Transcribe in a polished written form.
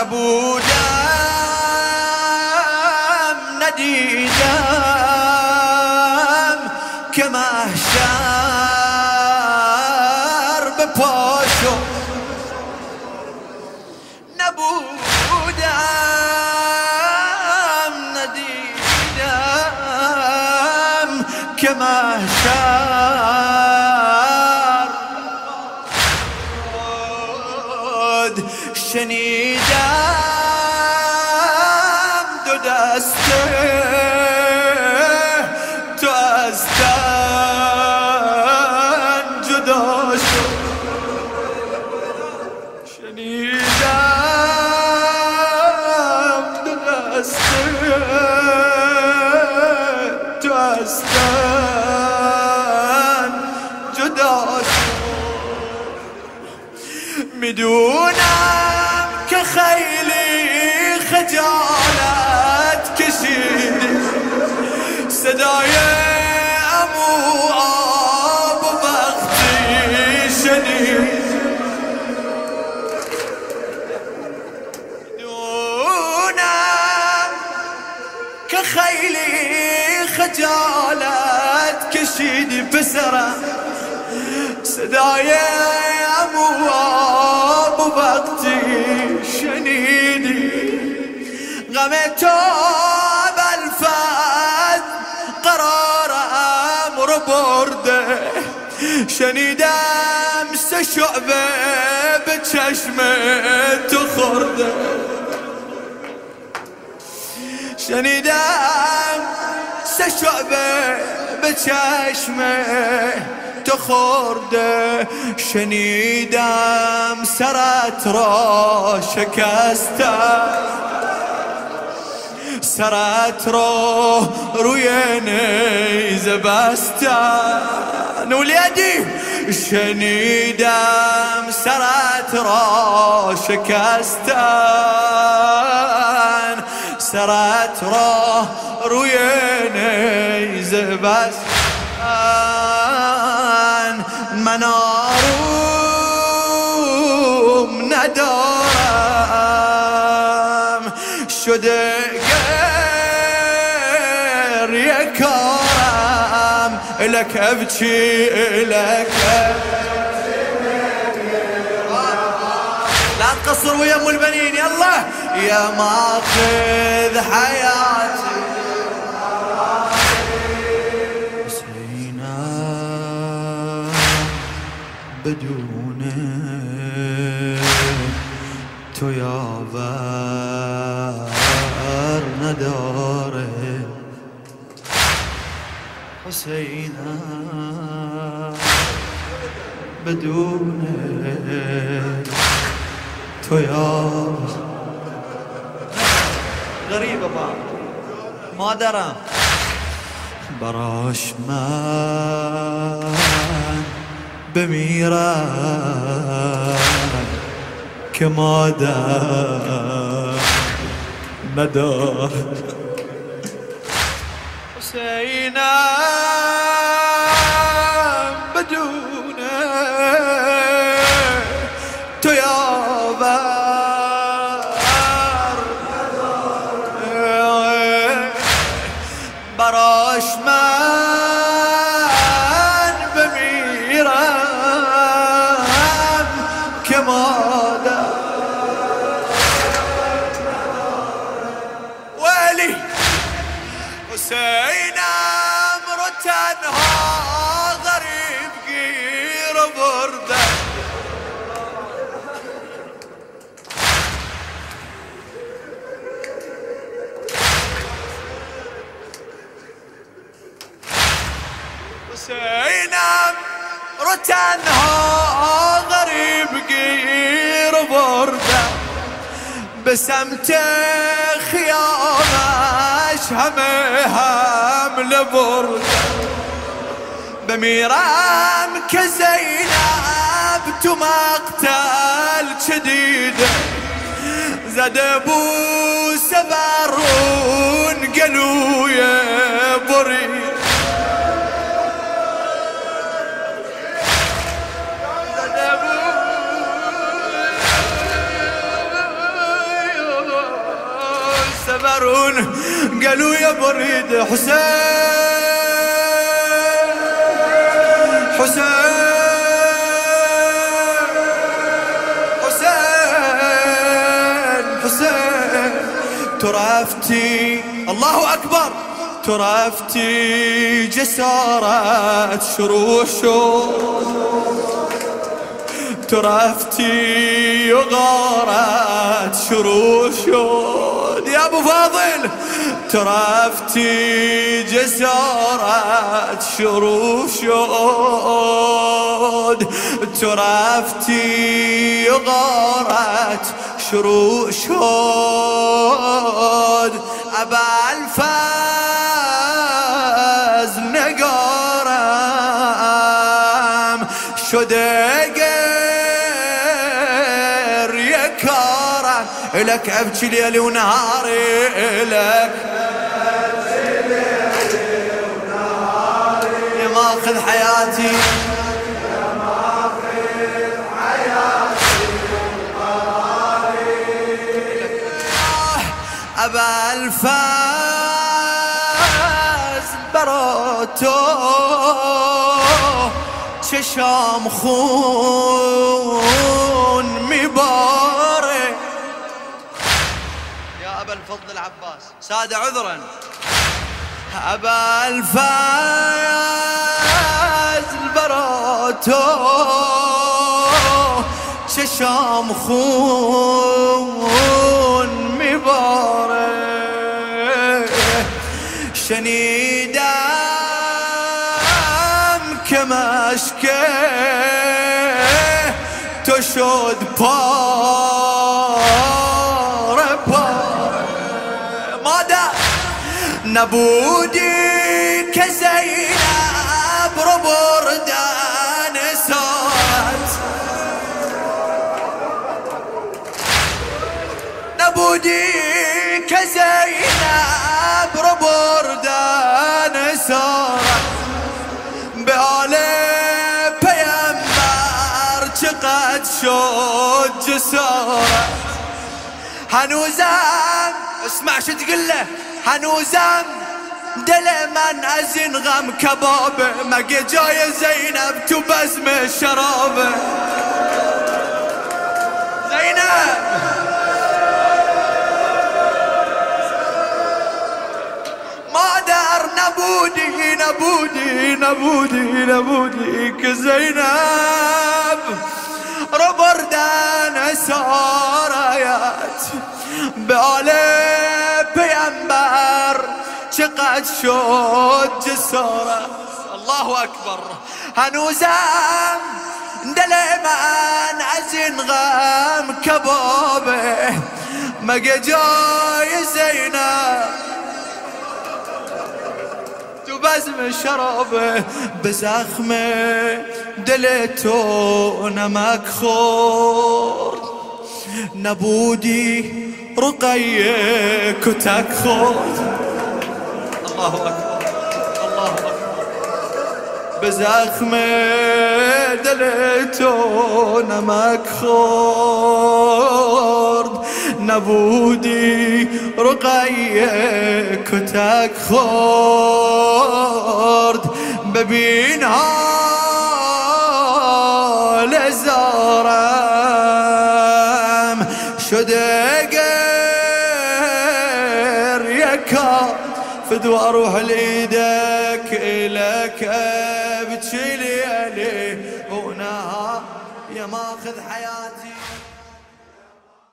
نبودم ندیدم که محشر به پاشو نبودم ندیدم که محشر شنیدم دو دسته تو از تن جدا شد شنیدم دو دسته تو از تن جدا شد میدونم که خیلی خجالت کشیدی صدای عمو آب و وقتی شنید میدونم که خیلی خجالت کشیدی پسرم صدای عمو آب و وقتی شنیدی غم تو ابوالفضل قرارم رو برده شنیدم 3 شعبه به چشم تو خورده شنیدم 3 شعبه به چشم تو خورده شنیدم سرت را شکستم سرت را روی نیزه بستن ولیدی شنیدم سرت را شکستن سرت را روی نیزه بستن من آروم ندارم شده گریه کارم لك ابكي لك لا تقصر ويا ام البنين يلا يا ماخذ حياتي حسينا بدونك تو یاور نداره حسینا بدونك تو یاور غریبه با مادرم براش من بمیرم که مادر ندار حسینم بدونه تو یاور براش من بمیرم که مادر ولی حسینم رو تنها غریب گیر برده حسینم رو تنها غریب گیر برده به سمت خیامش همه حمله برده بمیرم که زینب تو مقتل چه دیده زده بوسه برون گلوی برید زده اعتبرون قالوا يا بريد حسين ترافتي الله أكبر ترافتي جسارة شروشو ترافتي غارت شروشو يا أبو فاضل ترافتي جسارة شروشود ترافتي غارت شروشود أبا الفاز نقارم شدقر يكارم إلك أبكي ليلي ونهاري إلك يا ماخذ حياتي أبا الفاز بروتو چشام خون مبارك يا أبا الفضل العباس سادة عذرا أبا الفاز البروتو چشام خون مبارك شنیدم که مشکه تو شد پاره پاره مادر نبودی که زینب رو بردن ساعت نبودی که زینب رو بردن ساعت به آل پیامبر چقدر شد جسارت هنوزم اسمع شو تقول له هنوزم دل من از این غم کبابه مگه جای زینب تو بزم شرابه زینب مادر نبودی که زینب رو بردن سارایت به آل پیامبر چقدر شد جسارت الله اکبر هنوزم دل من از این غم کبابه مگه جای زینب تو بزم شرابه به زخم دل تو نمک خورد نبودی رقیه کتک خورد الله اکبر الله اکبر به زخم دل تو نمک خورد نبودی رقیه کتک خورد ببین حال زارم شده گریه کار فدوا اروح لإيدك إلك ابكي ليلي ونهار يا ماخذ حياتي